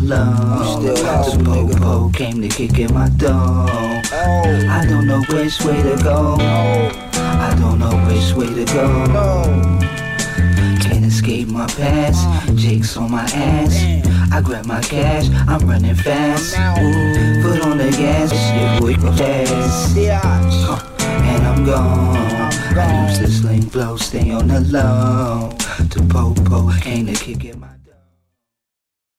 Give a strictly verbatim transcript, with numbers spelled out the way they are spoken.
low. The po-po came to kick in my door. I don't know which way to go. I don't know which way to go. Can't escape my past. Jake's on my ass. I grab my cash, I'm running fast. Foot on the gas, yeah, boy, go fast. Uh, and I'm gone. I use this link flow, stay on the low. The po-po came to kick in my